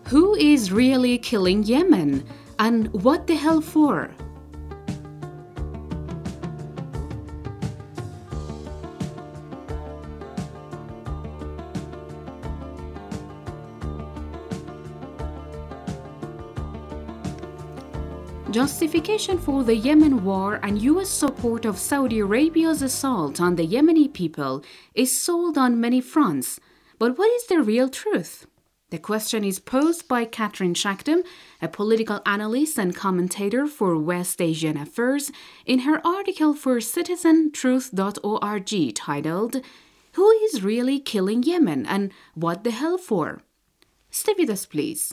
Who is really killing Yemen? And what the hell for? Justification for the Yemen war and U.S. support of Saudi Arabia's assault on the Yemeni people is sold on many fronts. But what is the real truth? The question is posed by Catherine Shackdam, a political analyst and commentator for West Asian affairs, in her article for citizentruth.org titled, "Who is really killing Yemen and what the hell for?" Stay with us, please.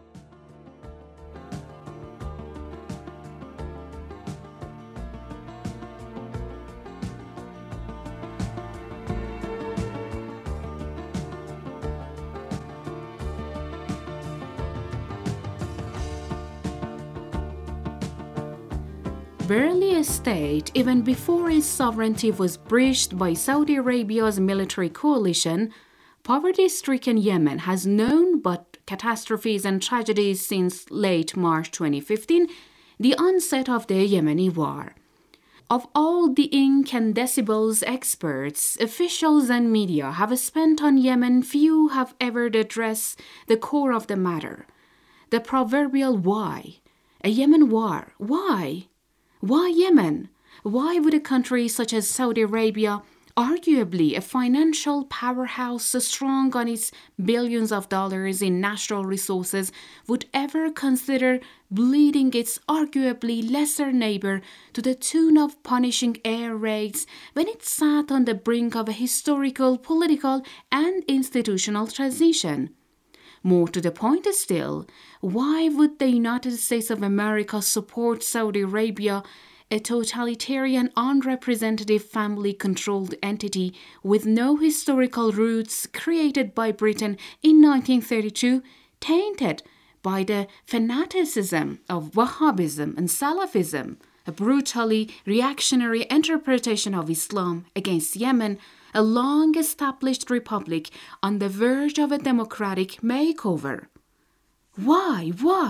Barely a state, even before its sovereignty was breached by Saudi Arabia's military coalition, poverty-stricken Yemen has known but catastrophes and tragedies since late March 2015, the onset of the Yemeni war. Of all the incandescibles experts, officials and media have spent on Yemen, few have ever addressed the core of the matter. The proverbial why. A Yemen war. Why? Why Yemen? Why would a country such as Saudi Arabia, arguably a financial powerhouse strong on its billions of dollars in natural resources, would ever consider bleeding its arguably lesser neighbor to the tune of punishing air raids when it sat on the brink of a historical, political, and institutional transition? More to the point still, why would the United States of America support Saudi Arabia, a totalitarian, unrepresentative, family-controlled entity with no historical roots created by Britain in 1932, tainted by the fanaticism of Wahhabism and Salafism, a brutally reactionary interpretation of Islam against Yemen, a long-established republic on the verge of a democratic makeover? Why?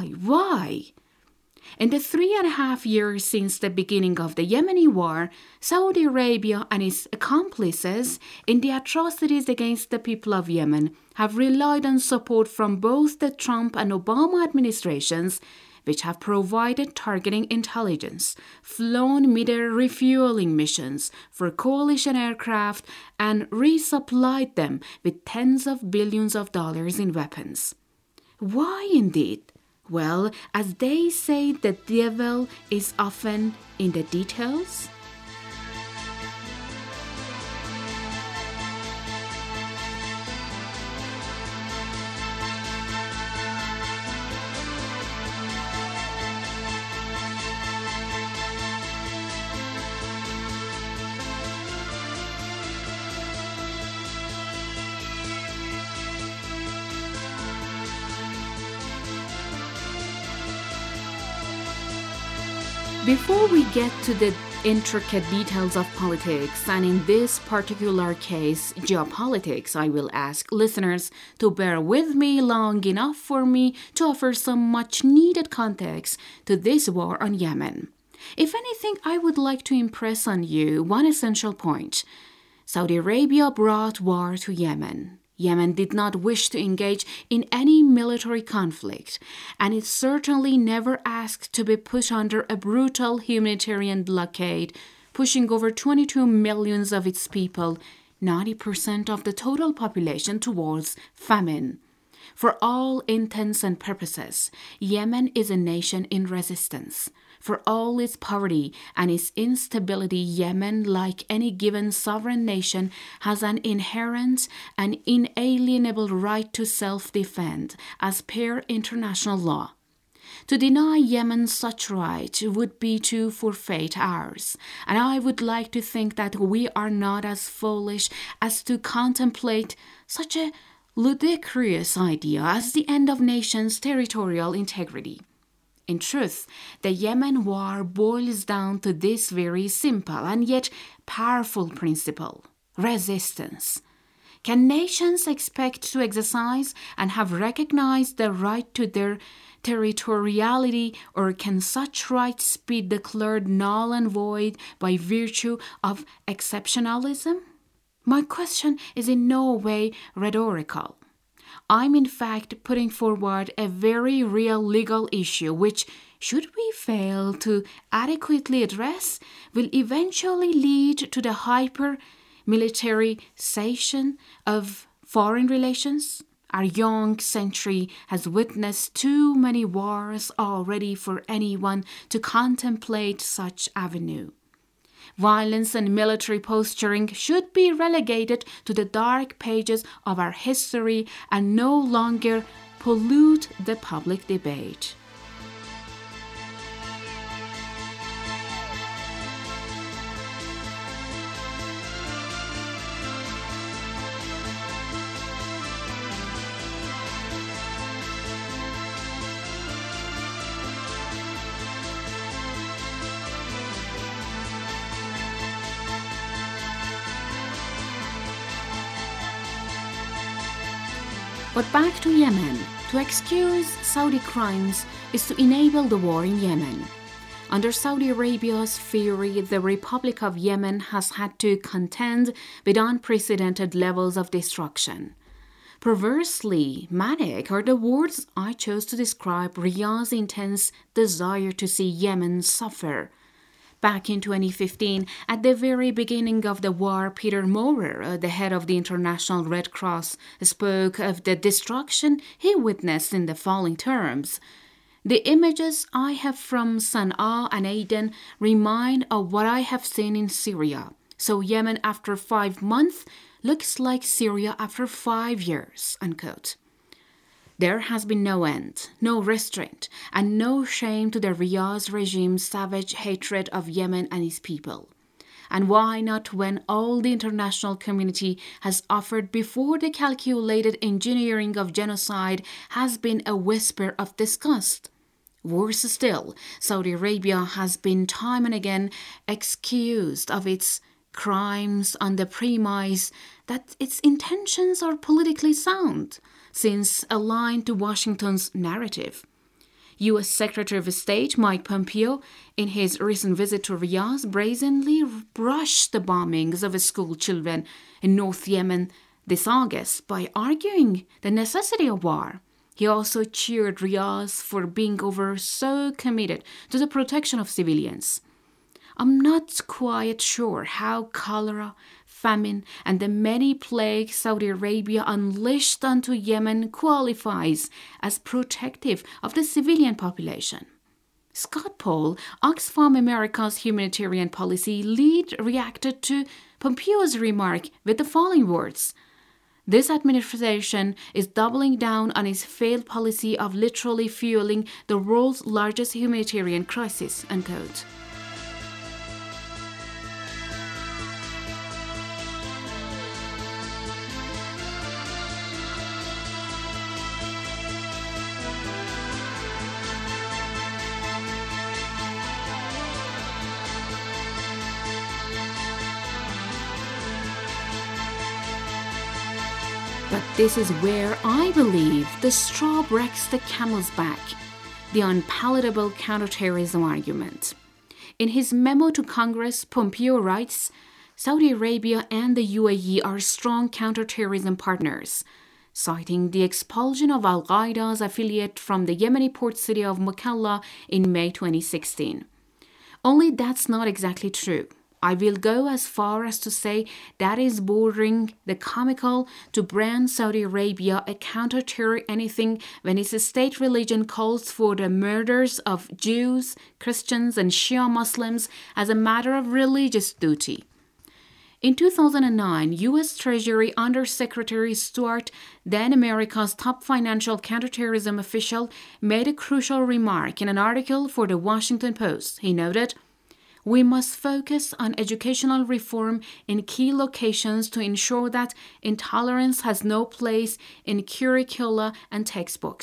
In the 3.5 years since the beginning of the Yemeni war, Saudi Arabia and its accomplices in the atrocities against the people of Yemen have relied on support from both the Trump and Obama administrations, which have provided targeting intelligence, flown mid-air refueling missions for coalition aircraft, and resupplied them with tens of billions of dollars in weapons. Why indeed? Well, as they say, the devil is often in the details. Before we get to the intricate details of politics, and in this particular case, geopolitics, I will ask listeners to bear with me long enough for me to offer some much-needed context to this war on Yemen. If anything, I would like to impress on you one essential point. Saudi Arabia brought war to Yemen. Yemen did not wish to engage in any military conflict, and it certainly never asked to be put under a brutal humanitarian blockade, pushing over 22 million of its people, 90% of the total population, towards famine. For all intents and purposes, Yemen is a nation in resistance. For all its poverty and its instability, Yemen, like any given sovereign nation, has an inherent and inalienable right to self-defend as per international law. To deny Yemen such right would be to forfeit ours, and I would like to think that we are not as foolish as to contemplate such a ludicrous idea as the end of nations' territorial integrity. In truth, the Yemen war boils down to this very simple and yet powerful principle: resistance. Can nations expect to exercise and have recognized the right to their territoriality, or can such rights be declared null and void by virtue of exceptionalism? My question is in no way rhetorical. I'm in fact putting forward a very real legal issue which, should we fail to adequately address, will eventually lead to the hyper-militarization of foreign relations. Our young century has witnessed too many wars already for anyone to contemplate such avenue. Violence and military posturing should be relegated to the dark pages of our history and no longer pollute the public debate. But back to Yemen. To excuse Saudi crimes is to enable the war in Yemen. Under Saudi Arabia's fury, the Republic of Yemen has had to contend with unprecedented levels of destruction. Perversely manic are the words I chose to describe Riyadh's intense desire to see Yemen suffer. Back in 2015, at the very beginning of the war, Peter Maurer, the head of the International Red Cross, spoke of the destruction he witnessed in the following terms. The images I have from Sana'a and Aden remind of what I have seen in Syria. So Yemen after 5 months looks like Syria after 5 years, unquote. There has been no end, no restraint, and no shame to the Riyadh regime's savage hatred of Yemen and its people. And why not when all the international community has offered before the calculated engineering of genocide has been a whisper of disgust? Worse still, Saudi Arabia has been time and again excused of its crimes on the premise that its intentions are politically sound, since aligned to Washington's narrative. U.S. Secretary of State Mike Pompeo, in his recent visit to Riyadh, brazenly brushed the bombings of school children in North Yemen this August by arguing the necessity of war. He also cheered Riyadh for being so committed to the protection of civilians. I'm not quite sure how cholera, famine, and the many plagues Saudi Arabia unleashed onto Yemen qualifies as protective of the civilian population. Scott Paul, Oxfam America's humanitarian policy lead, reacted to Pompeo's remark with the following words. This administration is doubling down on its failed policy of literally fueling the world's largest humanitarian crisis, unquote. But this is where I believe the straw breaks the camel's back, the unpalatable counterterrorism argument. In his memo to Congress, Pompeo writes, Saudi Arabia and the UAE are strong counterterrorism partners, citing the expulsion of Al-Qaeda's affiliate from the Yemeni port city of Mukalla in May 2016. Only that's not exactly true. I will go as far as to say that is bordering the comical to brand Saudi Arabia a counter-terror anything when its state religion calls for the murders of Jews, Christians, and Shia Muslims as a matter of religious duty. In 2009, U.S. Treasury Undersecretary Stuart, then America's top financial counterterrorism official, made a crucial remark in an article for the Washington Post. He noted, we must focus on educational reform in key locations to ensure that intolerance has no place in curricula and textbooks.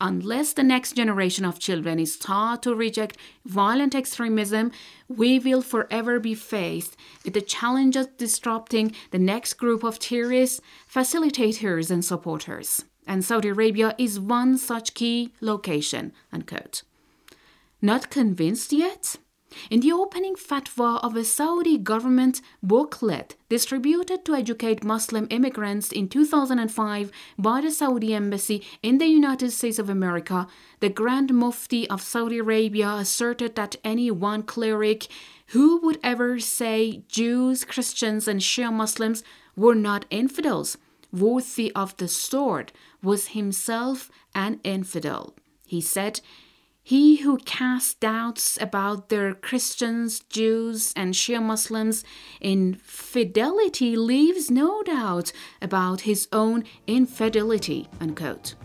unless the next generation of children is taught to reject violent extremism, we will forever be faced with the challenge of disrupting the next group of terrorists, facilitators, and supporters. And Saudi Arabia is one such key location, unquote. Not convinced yet? In the opening fatwa of a Saudi government booklet distributed to educate Muslim immigrants in 2005 by the Saudi Embassy in the United States of America, the Grand Mufti of Saudi Arabia asserted that any one cleric who would ever say Jews, Christians, and Shia Muslims were not infidels, worthy of the sword, was himself an infidel. He said, "He who casts doubts about their Christians, Jews, and Shia Muslims' infidelity leaves no doubt about his own infidelity," unquote.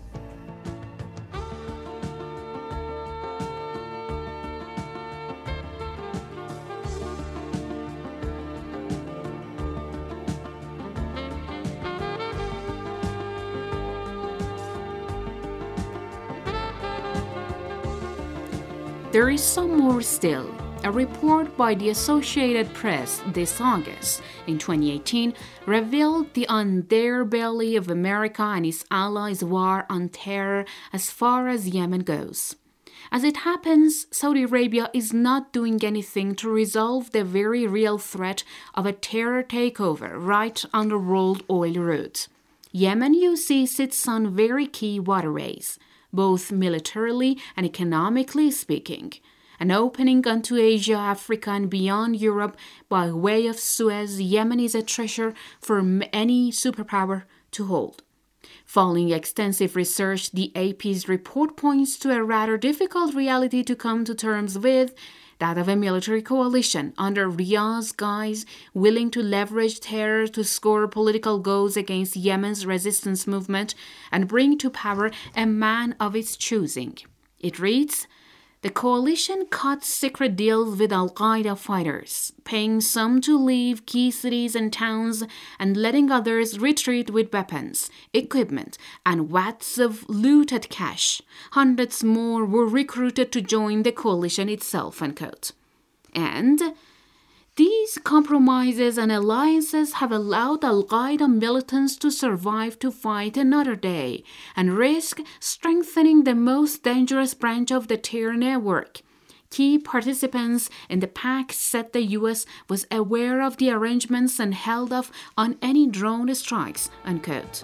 There is some more still. A report by the Associated Press this August in 2018 revealed the underbelly of America and its allies' war on terror as far as Yemen goes. As it happens, Saudi Arabia is not doing anything to resolve the very real threat of a terror takeover right on the world oil route. Yemen, you see, sits on very key waterways, both militarily and economically speaking. An opening onto Asia, Africa, and beyond Europe by way of Suez, Yemen is a treasure for any superpower to hold. Following extensive research, the AP's report points to a rather difficult reality to come to terms with, that of a military coalition under Riyadh's guise, willing to leverage terror to score political goals against Yemen's resistance movement and bring to power a man of its choosing. It reads, "The coalition cut secret deals with Al-Qaeda fighters, paying some to leave key cities and towns and letting others retreat with weapons, equipment, and wats of looted cash. Hundreds more were recruited to join the coalition itself," unquote. And these compromises and alliances have allowed Al-Qaeda militants to survive to fight another day and risk strengthening the most dangerous branch of the terror network. Key participants in the pact said the U.S. was aware of the arrangements and held off on any drone strikes, unquote.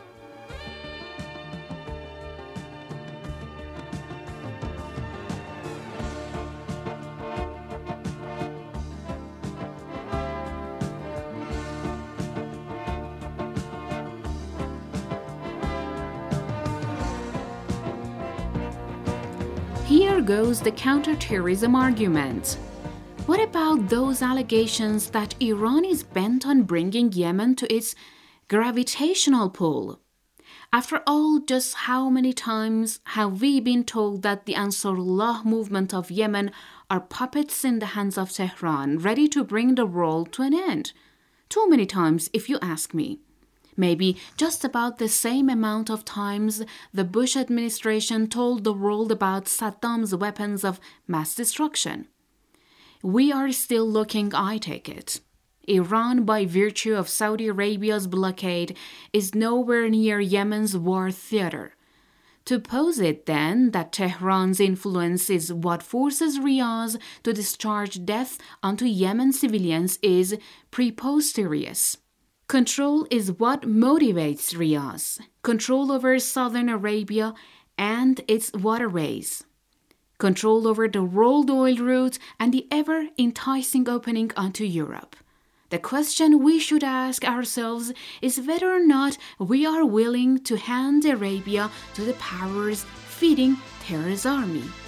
Here goes the counterterrorism argument. What about those allegations that Iran is bent on bringing Yemen to its gravitational pull? After all, just how many times have we been told that the Ansarullah movement of Yemen are puppets in the hands of Tehran, ready to bring the world to an end? Too many times, if you ask me. Maybe just about the same amount of times the Bush administration told the world about Saddam's weapons of mass destruction. We are still looking, I take it. Iran, by virtue of Saudi Arabia's blockade, is nowhere near Yemen's war theater. To posit, then, that Tehran's influence is what forces Riyadh to discharge death onto Yemen civilians is preposterous. Control is what motivates Riyadh, control over southern Arabia and its waterways, control over the world oil route and the ever-enticing opening onto Europe. The question we should ask ourselves is whether or not we are willing to hand Arabia to the powers feeding terror's army.